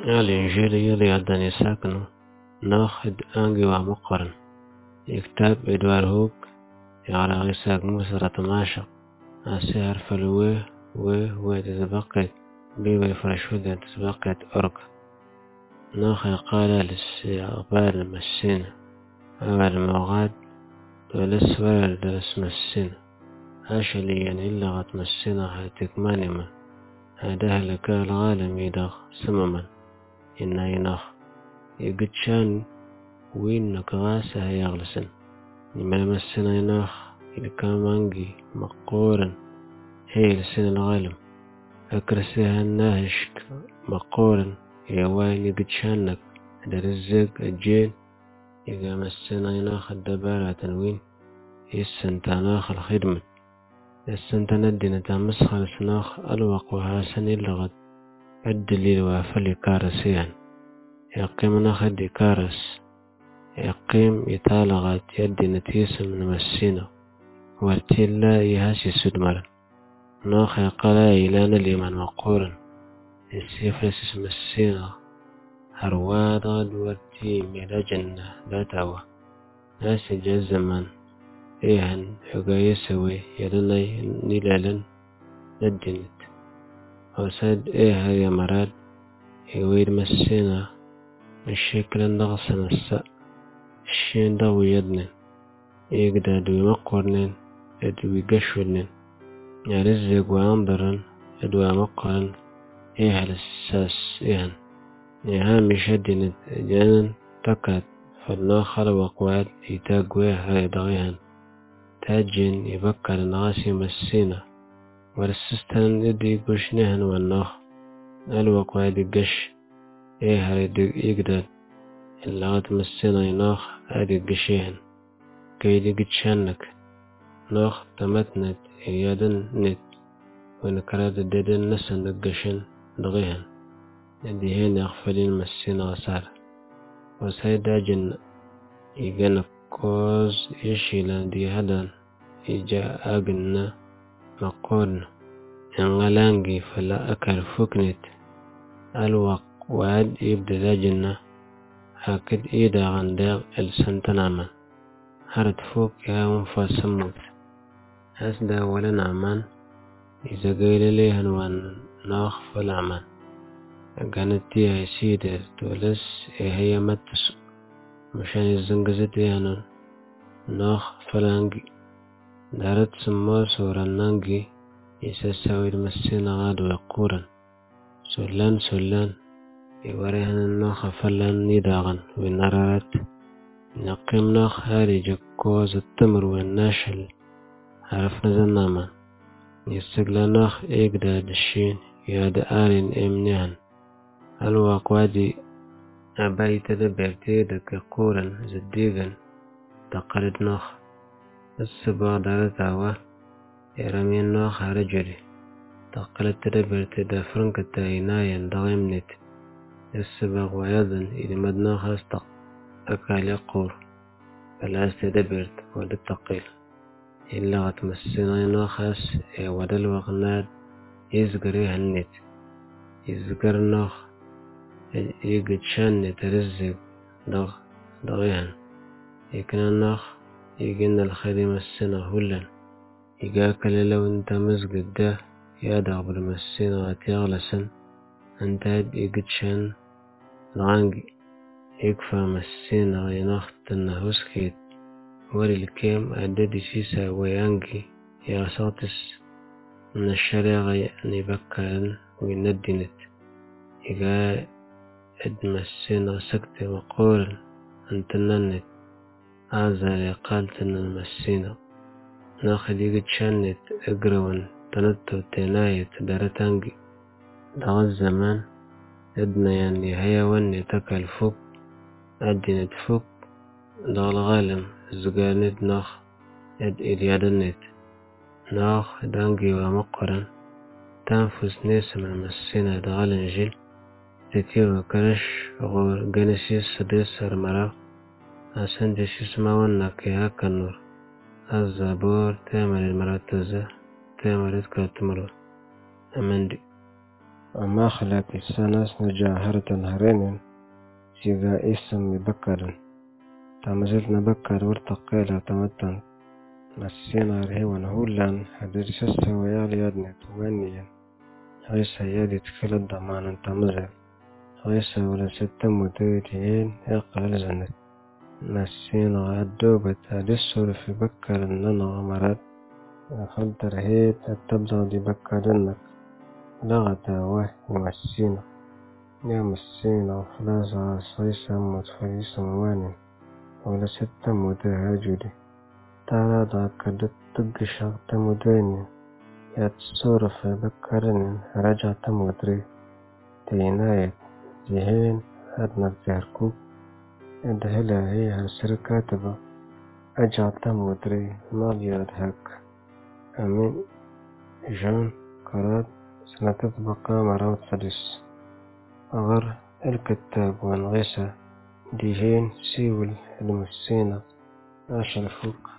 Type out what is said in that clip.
الإنجيل يلي عدني ساكنو ناخد أنجي ومقرن يكتب إدوار هوك على غيساق موسى رتماشق أسير فلوه تزبقت بيوي فرشودة تزبقت أرق ناخي قال للسيقبال مسين أول موغاد ولس ورد اسم السن أشليا إلا غت مسنا هاتك مانما هذا لك العالم يدخ سمما إنا ينخ يقتشان وينك غاسها يغلسن لما مسنا ينخ الكامانجي مقورا هي لسن العالم أكرسها الناهشك مقورا يا وين يقتشانك در الزق الجين إذا مسنا ينخ الدبارة تنوين يسن تناخ الخدمة يسن تندين تمسخر سناخ الوق وهاسن اللغة الدليل وافل كارسيان يقيم ناخد كارس يقيم يتالغت يد نتيس من مسينا وارتلا يهاسي سدمر ناخ يقلا إلان اليمن مقورا السيفرس مسينا هروادا دورتي ميلا جنة لا تاوى ناس جزمان إيهن حقايسوي يدني نيلالن ندنت وساد إيها يا مراد يويد مسينا الشكل نغسن الساء الشين دو يدنن يقدر دو مقرنن يدوي قشولن يرزق وانبرن يدوي مقرن إيها للساس إيهن يهامي شدنت جانن تكت فالناخر وقواد يتاقويها يدغيهن تاجين يبكر نغاسي مسينا ورسستان يدي قشنهن والنخ الوق وادي قش يقدر اللغة مسينا يناخ ادي قشيهن كيدي قتشانك ناخ تمتنت يادن نت ونكراد ديدن نسن دقشن دغيهن يدي هين يغفلين مسينا وصار وسيدا جن يغنق كوز يشيلان دي هدان إجا أغنى مقورن انغلانجي فلا أكل فكنت الوق واد يبدأ داجنا هاكد إيدا غنداغ السنتناما هرد فوق يا منفاسموت أسدا ولا نعمان إذا قيل ليهن وان ناخ فالعمان كانت دي سيدة تولس هي متس مشان الزنقزت يهنون ناخ فلانجي دارت سمو سورا نانجي يسساوي المسينا غاد ويقورا سلان يوريهن الناخ فلان نداغن ونرارت نقيم ناخ هاري جكوز التمر والناشل عرفنا زناما يستقل ناخ إيقدا دشين ياد آلين إمنيهن الواق وادي أباي تدبر تيدك قورا زديغن تقلد ناخ السباق دارتاوه يرمي ناخ رجلي تقلد تدبر تدافرنك تاينايا دغيمنت السباق ويضن إذا مدناخ استق أكال يقور فلا استدبرت ودتقيل إلا غتمسينا ناخس ودل وغناد يزقريها النت يزقر ناخ يقتشان ترزق دغيهن يكن الناخ يجن الخدمة السنة هلا يقاكل لو انت مزقد ده يادغ بالمسينة غتيغلسن انت يقتشان الغانقي يكفى مسينة غيناخت النهوسكيت وري الكيم عددي سيسا ويانقي يا ساطس من الشريعة يعني بكالن ويندنت يقا ادمسينة سكت مقورن انت ننت هذا قالت ان المسينة ناخد يقتشانت اقرون تنتو تنايت دارتانجي دغ الزمان ادنا يعني هيا وني تكال فوق ادينت فوق دغ الغالم زقاند ناخ اد اليادنت ناخ دانجي ومقرن تنفس نيسم المسينة دغ الانجيل تكيو كرش غور جنسيس سديسر مرا أسندش اسمعونا كهاك النور الزبور تامر المرتزة تامر إذكار تمر أمندي أما خلاك السناس نجاهرة هرين سيغا اسم بكر تمزت نبكر ورتقيلة تمتن نسينا رهيوان هولان حدرس السويال يدنت وانيا غيسا يدي تكل الضمان تمزل غيسا ولا ستة مدويتين يقل زنت نسينا غدوبة للسور في بكر الننا مرات خلت رهيت تبدأ دي بكرنك لغتا وحي مسينا يا مسينا فلازا صيسا متفيسا واني ولا ستة مدهاجدي تارا دا كدت تقشاق تمديني يا تصور في بكرن رجع تمودري تينايت جهين هدنا الزهركوب ادهلا هي هالسر كاتبة أجع تمودري نالي هاك أمين جون قراد سنة بقى مراوت سدس أغر الكتاب وانغيسا ديهين سيول المسينة عشان فوق